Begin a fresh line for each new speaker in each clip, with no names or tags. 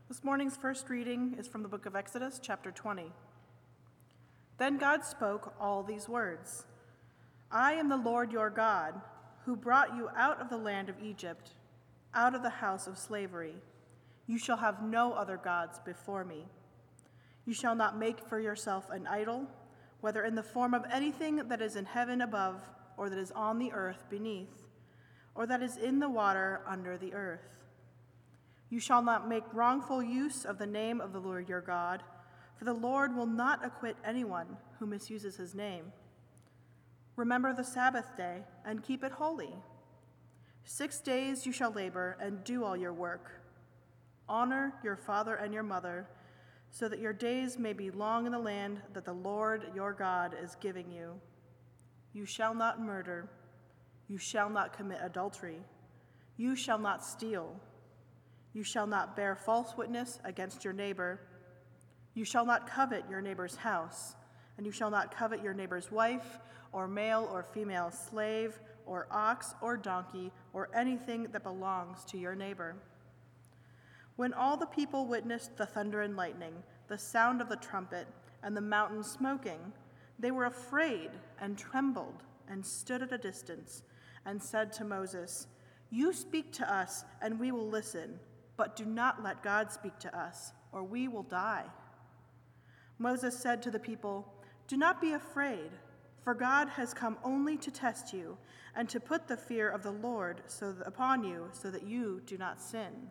This morning's first reading is from the book of Exodus, chapter 20. Then God spoke all these words. I am the Lord your God, who brought you out of the land of Egypt, out of the house of slavery. You shall have no other gods before me. You shall not make for yourself an idol, whether in the form of anything that is in heaven above, or that is on the earth beneath, or that is in the water under the earth. You shall not make wrongful use of the name of the Lord your God, for the Lord will not acquit anyone who misuses his name. Remember the Sabbath day and keep it holy. 6 days you shall labor and do all your work. Honor your father and your mother, so that your days may be long in the land that the Lord your God is giving you. You shall not murder. You shall not commit adultery. You shall not steal. You shall not bear false witness against your neighbor. You shall not covet your neighbor's house, and you shall not covet your neighbor's wife, or male or female slave, or ox or donkey, or anything that belongs to your neighbor. When all the people witnessed the thunder and lightning, the sound of the trumpet, and the mountain smoking, they were afraid and trembled and stood at a distance and said to Moses, You speak to us, and we will listen. But do not let God speak to us, or we will die. Moses said to the people, Do not be afraid, for God has come only to test you and to put the fear of the Lord upon you so that you do not sin.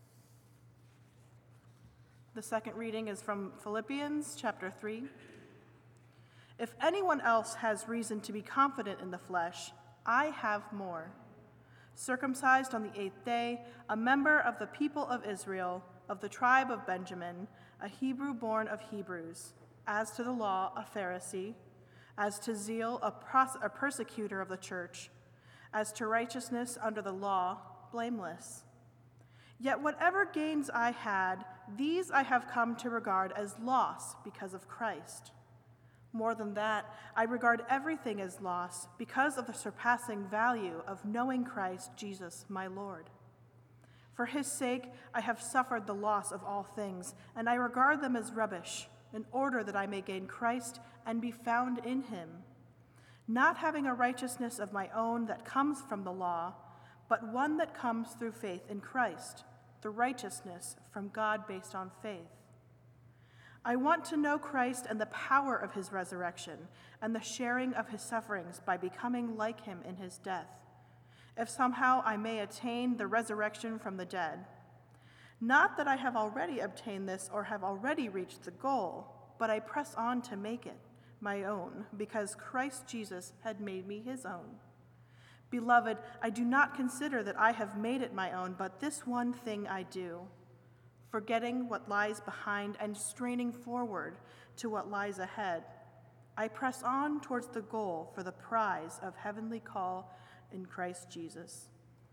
The second reading is from Philippians chapter 3. If anyone else has reason to be confident in the flesh, I have more. Circumcised on the 8th day, a member of the people of Israel, of the tribe of Benjamin, a Hebrew born of Hebrews, as to the law, a Pharisee, as to zeal, a persecutor of the church, as to righteousness under the law, blameless. Yet whatever gains I had, these I have come to regard as loss because of Christ. More than that, I regard everything as loss because of the surpassing value of knowing Christ Jesus, my Lord. For his sake, I have suffered the loss of all things, and I regard them as rubbish, in order that I may gain Christ and be found in him, not having a righteousness of my own that comes from the law, but one that comes through faith in Christ, the righteousness from God based on faith. I want to know Christ and the power of his resurrection and the sharing of his sufferings by becoming like him in his death, if somehow I may attain the resurrection from the dead. Not that I have already obtained this or have already reached the goal, but I press on to make it my own, because Christ Jesus had made me his own. Beloved, I do not consider that I have made it my own, but this one thing I do, forgetting what lies behind and straining forward to what lies ahead, I press on towards the goal for the prize of heavenly call in Christ Jesus.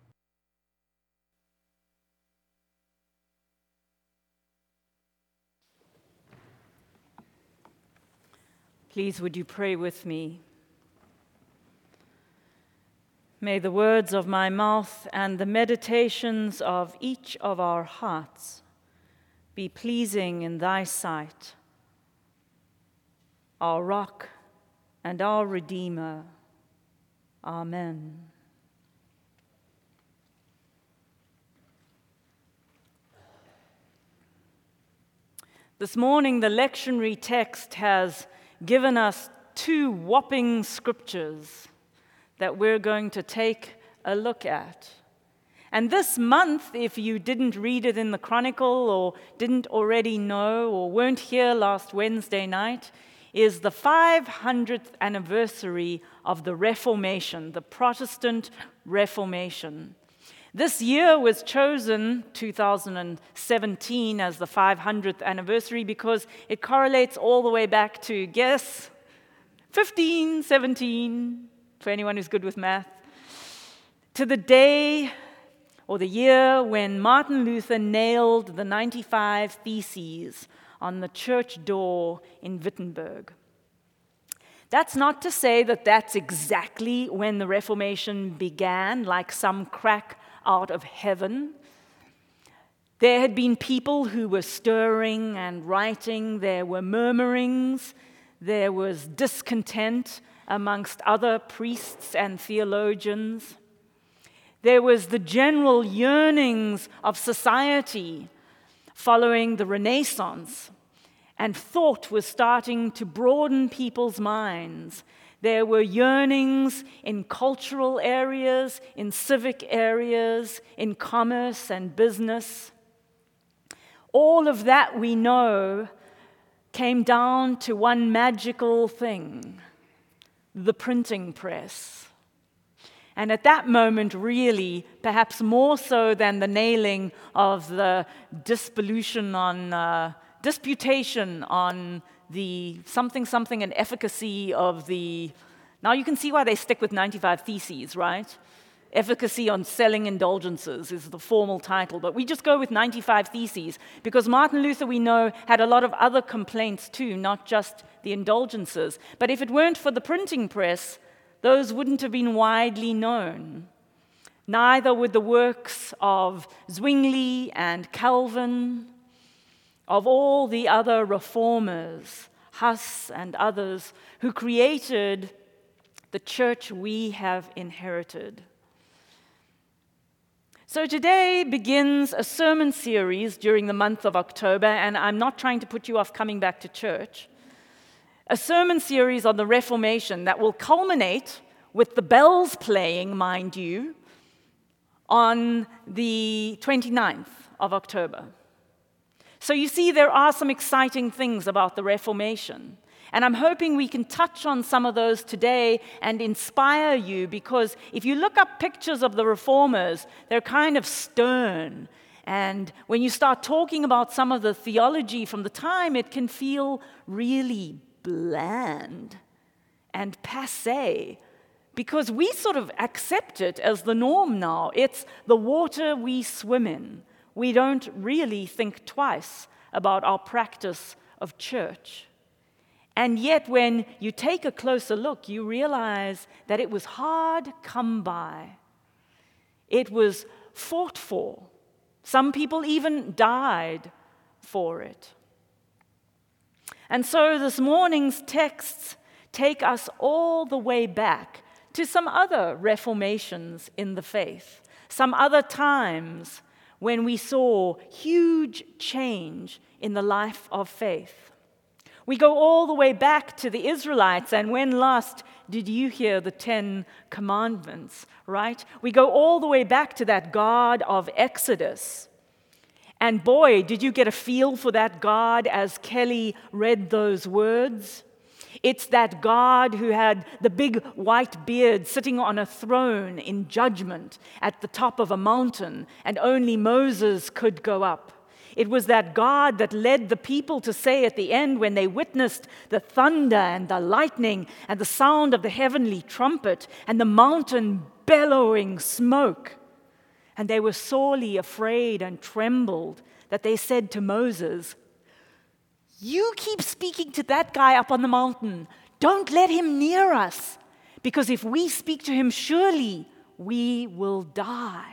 Please, would you pray with me? May the words of my mouth and the meditations of each of our hearts be pleasing in thy sight, our rock and our Redeemer. Amen. This morning, the lectionary text has given us two whopping scriptures that we're going to take a look at. And this month, if you didn't read it in the Chronicle or didn't already know or weren't here last Wednesday night, is the 500th anniversary of the Reformation, the Protestant Reformation. This year was chosen, 2017, as the 500th anniversary because it correlates all the way back to, guess, 1517, for anyone who's good with math, to the day or the year when Martin Luther nailed the 95 Theses on the church door in Wittenberg. That's not to say that that's exactly when the Reformation began, like some crack out of heaven. There had been people who were stirring and writing. There were murmurings. There was discontent amongst other priests and theologians. There was the general yearnings of society following the Renaissance, and thought was starting to broaden people's minds. There were yearnings in cultural areas, in civic areas, in commerce and business. All of that, we know, came down to one magical thing: the printing press. And at that moment, really, perhaps more so than the nailing of the disputation on the something and efficacy of the... Now you can see why they stick with 95 Theses, right? Efficacy on Selling Indulgences is the formal title, but we just go with 95 Theses because Martin Luther, we know, had a lot of other complaints too, not just the indulgences. But if it weren't for the printing press, those wouldn't have been widely known. Neither would the works of Zwingli and Calvin, of all the other reformers, Huss and others, who created the church we have inherited. So today begins a sermon series during the month of October, and I'm not trying to put you off coming back to church. A sermon series on the Reformation that will culminate with the bells playing, mind you, on the 29th of October. So you see, there are some exciting things about the Reformation. And I'm hoping we can touch on some of those today and inspire you, because if you look up pictures of the reformers, they're kind of stern. And when you start talking about some of the theology from the time, it can feel really bland and passé, because we sort of accept it as the norm now. It's the water we swim in. We don't really think twice about our practice of church. And yet, when you take a closer look, you realize that it was hard come by. It was fought for. Some people even died for it. And so this morning's texts take us all the way back to some other reformations in the faith, some other times when we saw huge change in the life of faith. We go all the way back to the Israelites, and when last did you hear the 10 Commandments, right? We go all the way back to that God of Exodus. And boy, did you get a feel for that God as Kelly read those words? It's that God who had the big white beard sitting on a throne in judgment at the top of a mountain, and only Moses could go up. It was that God that led the people to say at the end, when they witnessed the thunder and the lightning and the sound of the heavenly trumpet and the mountain bellowing smoke, and they were sorely afraid and trembled, that they said to Moses, "You keep speaking to that guy up on the mountain. Don't let him near us, because if we speak to him, surely we will die."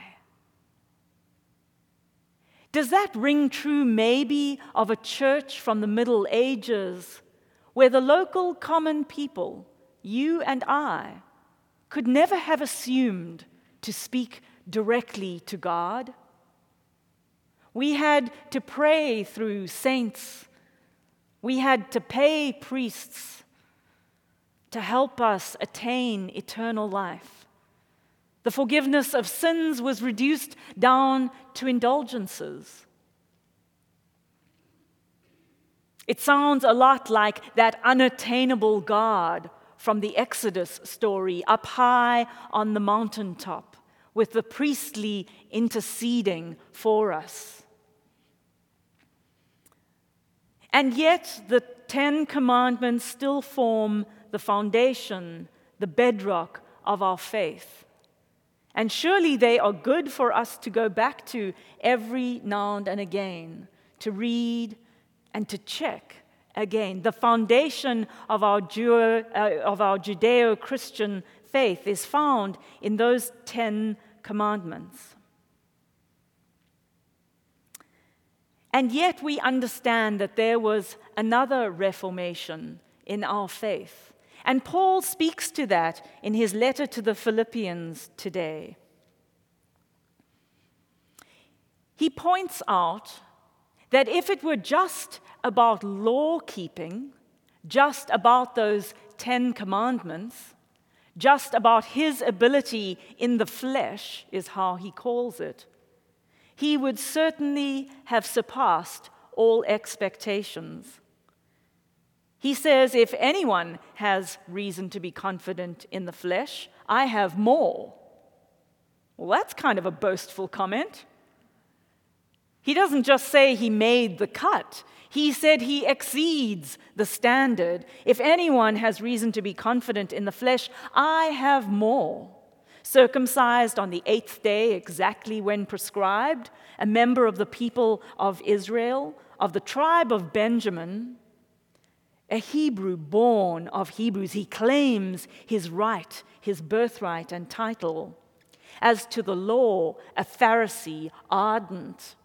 Does that ring true maybe of a church from the Middle Ages, where the local common people, you and I, could never have assumed to speak directly to God? We had to pray through saints. We had to pay priests to help us attain eternal life. The forgiveness of sins was reduced down to indulgences. It sounds a lot like that unattainable God from the Exodus story, up high on the mountaintop, with the priestly interceding for us. And yet, the 10 Commandments still form the foundation, the bedrock of our faith. And surely they are good for us to go back to every now and again, to read and to check again. The foundation of our Judeo-Christian faith is found in those 10 Commandments. And yet we understand that there was another reformation in our faith. And Paul speaks to that in his letter to the Philippians today. He points out that if it were just about law keeping, just about those 10 commandments, just about his ability in the flesh, is how he calls it, he would certainly have surpassed all expectations. He says, if anyone has reason to be confident in the flesh, I have more. Well, that's kind of a boastful comment. He doesn't just say he made the cut. He said he exceeds the standard. If anyone has reason to be confident in the flesh, I have more. Circumcised on the 8th day, exactly when prescribed, a member of the people of Israel, of the tribe of Benjamin, a Hebrew born of Hebrews. He claims his right, his birthright and title. As to the law, a Pharisee, ardent.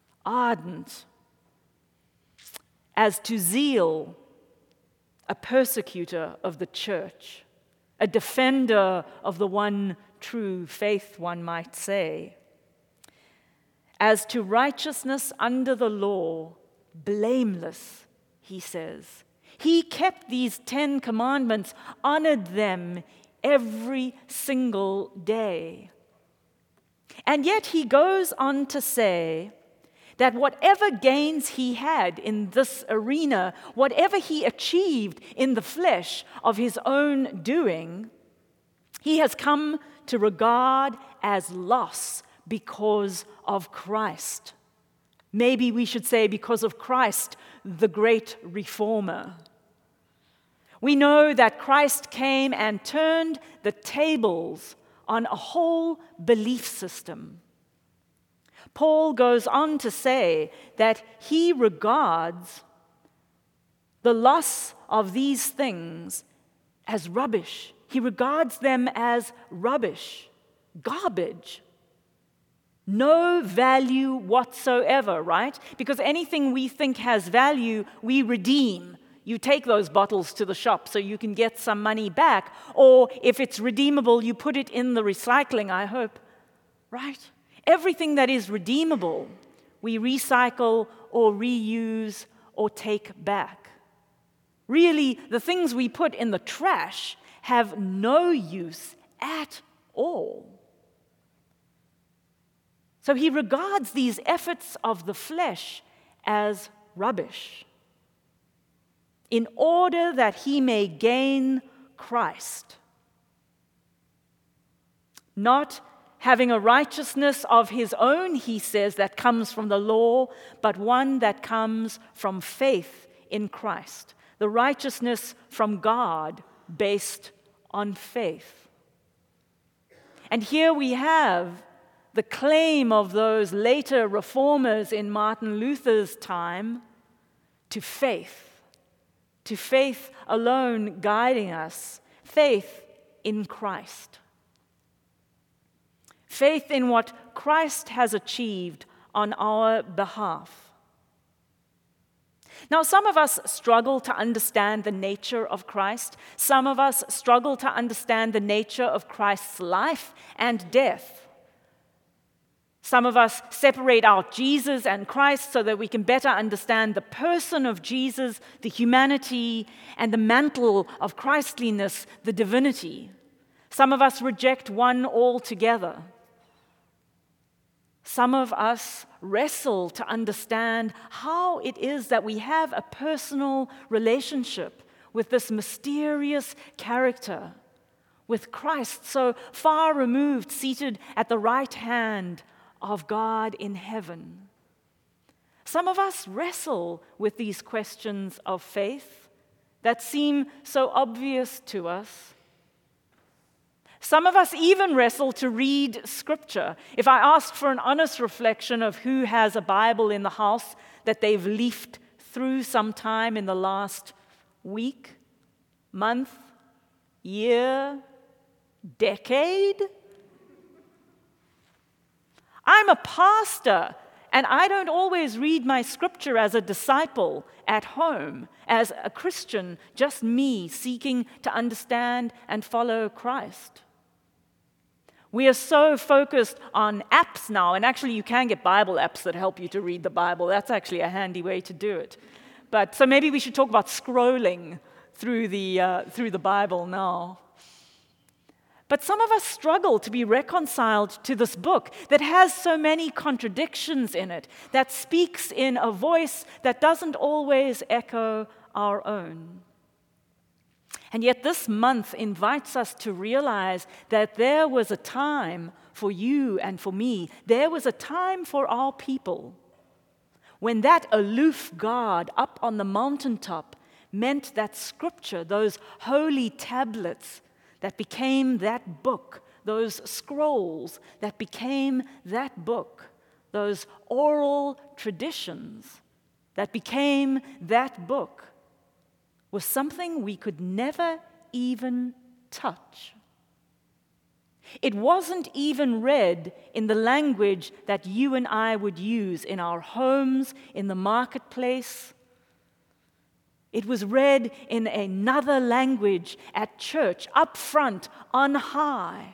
As to zeal, a persecutor of the church, a defender of the one true faith, one might say. As to righteousness under the law, blameless, he says. He kept these 10 commandments, honored them every single day. And yet he goes on to say that whatever gains he had in this arena, whatever he achieved in the flesh of his own doing, he has come to regard as loss because of Christ. Maybe we should say because of Christ, the great reformer. We know that Christ came and turned the tables on a whole belief system. Paul goes on to say that he regards the loss of these things as rubbish. He regards them as rubbish, garbage. No value whatsoever, right? Because anything we think has value, we redeem. You take those bottles to the shop so you can get some money back. Or if it's redeemable, you put it in the recycling, I hope, right? Everything that is redeemable, we recycle or reuse or take back. Really, the things we put in the trash have no use at all. So he regards these efforts of the flesh as rubbish, in order that he may gain Christ. Not having a righteousness of his own, he says, that comes from the law, but one that comes from faith in Christ. The righteousness from God based on faith. And here we have the claim of those later reformers in Martin Luther's time to faith alone guiding us, faith in Christ. Faith in what Christ has achieved on our behalf. Now, some of us struggle to understand the nature of Christ. Some of us struggle to understand the nature of Christ's life and death. Some of us separate out Jesus and Christ so that we can better understand the person of Jesus, the humanity, and the mantle of Christliness, the divinity. Some of us reject one altogether. Some of us wrestle to understand how it is that we have a personal relationship with this mysterious character, with Christ so far removed, seated at the right hand of God in heaven. Some of us wrestle with these questions of faith that seem so obvious to us. Some of us even wrestle to read Scripture. If I ask for an honest reflection of who has a Bible in the house that they've leafed through sometime in the last week, month, year, decade, I'm a pastor, And I don't always read my scripture as a disciple at home, as a Christian, just me seeking to understand and follow Christ. We are so focused on apps now, and actually you can get Bible apps that help you to read the Bible. That's actually a handy way to do it. But so maybe we should talk about scrolling through the Bible now. But some of us struggle to be reconciled to this book that has so many contradictions in it, that speaks in a voice that doesn't always echo our own. And yet this month invites us to realize that there was a time for you and for me, there was a time for our people, when that aloof God up on the mountaintop meant that scripture, those holy tablets that became that book, those scrolls that became that book, those oral traditions that became that book, was something we could never even touch. It wasn't even read in the language that you and I would use in our homes, in the marketplace. It was read in another language at church, up front, on high.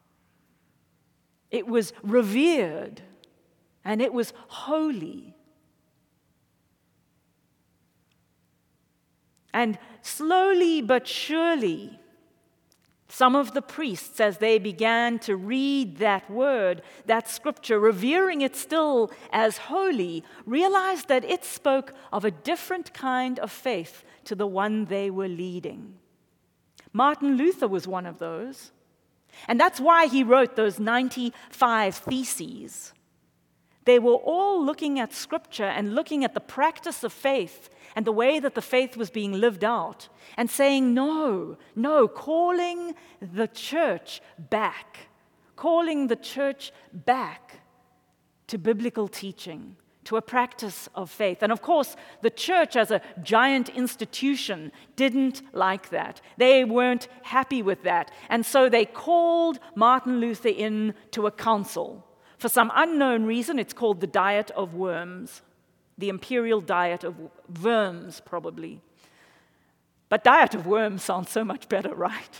It was revered, and it was holy. And slowly but surely, some of the priests, as they began to read that word, that scripture, revering it still as holy, realized that it spoke of a different kind of faith to the one they were leading. Martin Luther was one of those. And that's why he wrote those 95 theses. They were all looking at scripture and looking at the practice of faith and the way that the faith was being lived out, and saying, no, calling the church back to biblical teaching, to a practice of faith. And of course, the church as a giant institution didn't like that. They weren't happy with that. And so they called Martin Luther in to a council. For some unknown reason, it's called the Diet of Worms. The imperial diet of worms, probably. But diet of worms sounds so much better, right?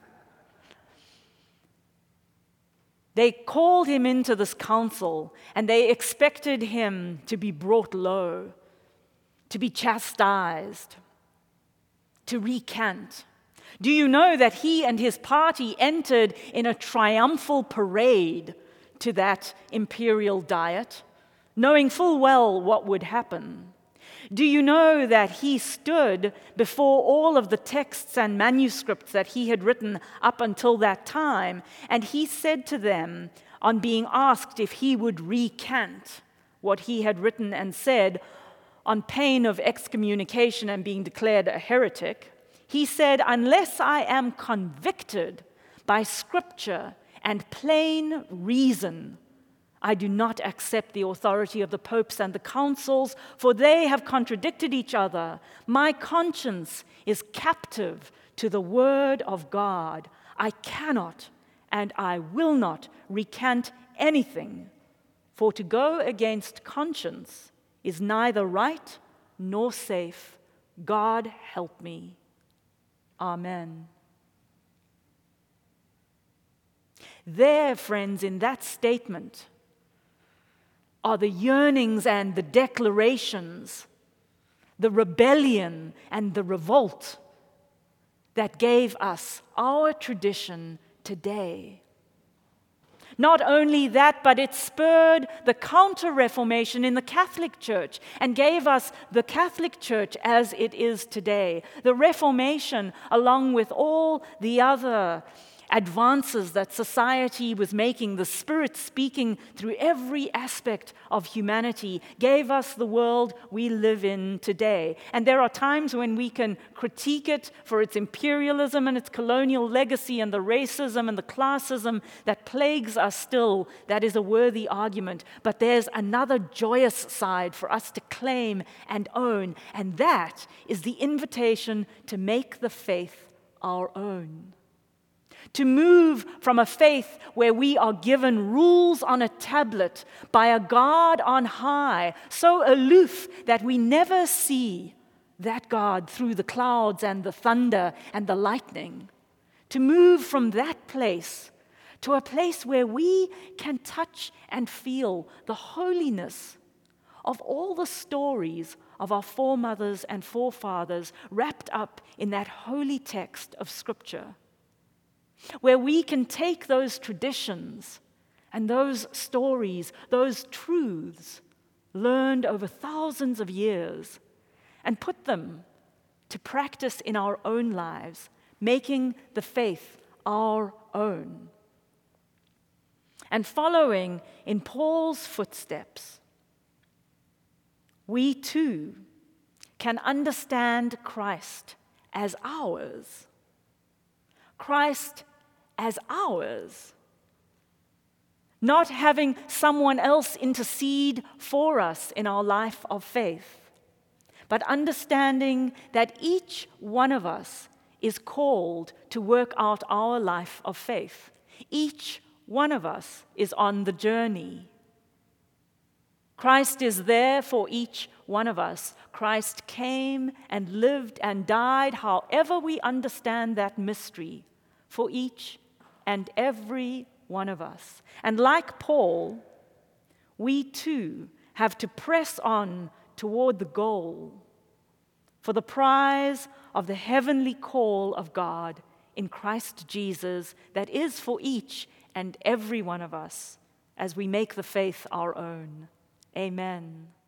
They called him into this council, and they expected him to be brought low, to be chastised, to recant. Do you know that he and his party entered in a triumphal parade to that imperial diet, knowing full well what would happen? Do you know that he stood before all of the texts and manuscripts that he had written up until that time, and he said to them, on being asked if he would recant what he had written and said, on pain of excommunication and being declared a heretic, he said, "Unless I am convicted by Scripture and plain reason, I do not accept the authority of the popes and the councils, for they have contradicted each other. My conscience is captive to the word of God. I cannot and I will not recant anything, for to go against conscience is neither right nor safe. God help me. Amen." There, friends, in that statement are the yearnings and the declarations, the rebellion and the revolt that gave us our tradition today. Not only that, but it spurred the Counter-Reformation in the Catholic Church and gave us the Catholic Church as it is today. The Reformation, along with all the other advances that society was making, the Spirit speaking through every aspect of humanity, gave us the world we live in today. And there are times when we can critique it for its imperialism and its colonial legacy and the racism and the classism that plagues us still. That is a worthy argument. But there's another joyous side for us to claim and own, and that is the invitation to make the faith our own. To move from a faith where we are given rules on a tablet by a God on high, so aloof that we never see that God through the clouds and the thunder and the lightning. To move from that place to a place where we can touch and feel the holiness of all the stories of our foremothers and forefathers wrapped up in that holy text of Scripture. Where we can take those traditions and those stories, those truths learned over thousands of years, and put them to practice in our own lives, making the faith our own. And following in Paul's footsteps, we too can understand Christ as ours. Christ as ours. Not having someone else intercede for us in our life of faith, but understanding that each one of us is called to work out our life of faith. Each one of us is on the journey. Christ is there for each one of us. Christ came and lived and died, however we understand that mystery, for each and every one of us. And like Paul, we too have to press on toward the goal, for the prize of the heavenly call of God in Christ Jesus that is for each and every one of us as we make the faith our own. Amen.